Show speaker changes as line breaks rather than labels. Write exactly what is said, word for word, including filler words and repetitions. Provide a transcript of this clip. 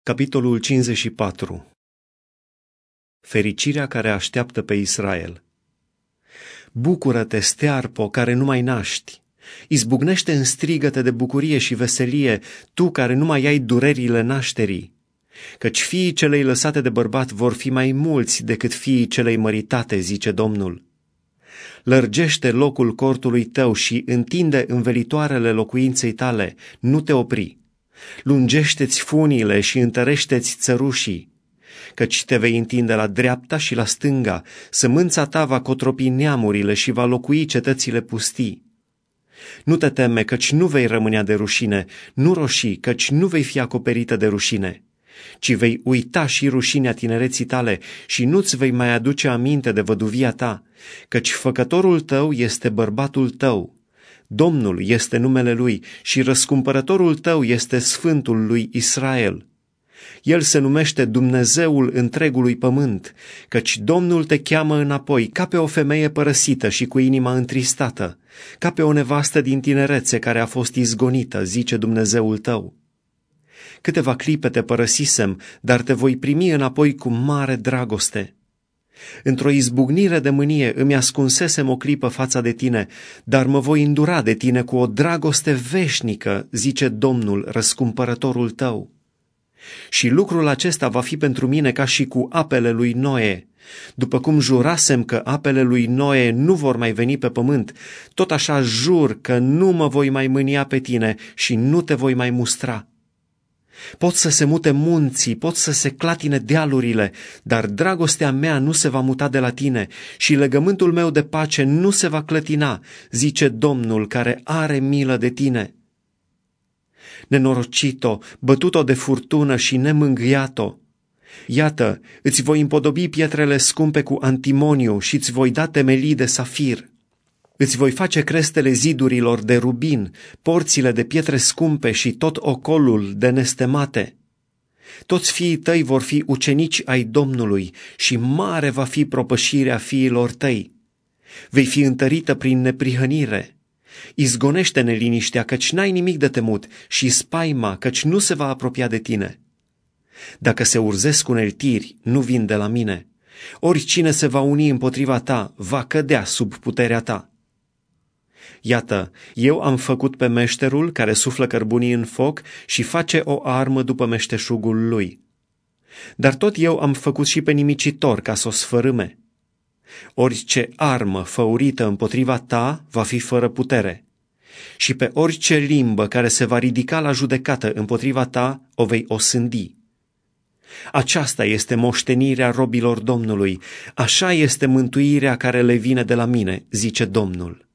Capitolul cincizeci și patru. Fericirea care așteaptă pe Israel. Bucură-te, stearpo, care nu mai naști! Izbucnește în strigăte de bucurie și veselie, tu care nu mai ai durerile nașterii! Căci fiii celei lăsate de bărbat vor fi mai mulți decât fiii celei măritate, zice Domnul. Lărgește locul cortului tău și întinde învelitoarele locuinței tale, nu te opri. Lungește-ți funiile și întărește-ți țărușii, căci te vei întinde la dreapta și la stânga, sămânța ta va cotropi neamurile și va locui cetățile pustii. Nu te teme, căci nu vei rămâne de rușine, nu roșii, căci nu vei fi acoperită de rușine, ci vei uita și rușinea tinereții tale și nu-ți vei mai aduce aminte de văduvia ta, căci făcătorul tău este bărbatul tău. Domnul este numele lui și răscumpărătorul tău este Sfântul lui Israel. El se numește Dumnezeul întregului pământ, căci Domnul te cheamă înapoi ca pe o femeie părăsită și cu inima întristată, ca pe o nevastă din tinerețe care a fost izgonită, zice Dumnezeul tău. Câteva clipe te părăsisem, dar te voi primi înapoi cu mare dragoste. Într-o izbucnire de mânie îmi ascunsesem o clipă fața de tine, dar mă voi îndura de tine cu o dragoste veșnică, zice Domnul, răscumpărătorul tău. Și lucrul acesta va fi pentru mine ca și cu apele lui Noe. După cum jurasem că apele lui Noe nu vor mai veni pe pământ, tot așa jur că nu mă voi mai mânia pe tine și nu te voi mai mustra. Pot să se mute munții, pot să se clatine dealurile, dar dragostea mea nu se va muta de la tine și legământul meu de pace nu se va clătina, zice Domnul care are milă de tine. Nenorocito, bătut-o de furtună și nemângâiat-o, iată, îți voi împodobi pietrele scumpe cu antimoniu și îți voi da temelii de safir. Îți voi face crestele zidurilor de rubin, porțile de pietre scumpe și tot ocolul de nestemate. Toți fiii tăi vor fi ucenici ai Domnului și mare va fi propășirea fiilor tăi. Vei fi întărită prin neprihănire. Izgonește neliniștea, căci n-ai nimic de temut, și spaima, căci nu se va apropia de tine. Dacă se urzesc uneltiri, nu vin de la mine. Oricine se va uni împotriva ta, va cădea sub puterea ta. Iată, eu am făcut pe meșterul care suflă cărbunii în foc și face o armă după meșteșugul lui. Dar tot eu am făcut și pe nimicitor ca să o sfărâme. Orice armă făurită împotriva ta va fi fără putere, și pe orice limbă care se va ridica la judecată împotriva ta o vei osândi. Aceasta este moștenirea robilor Domnului, așa este mântuirea care le vine de la mine, zice Domnul.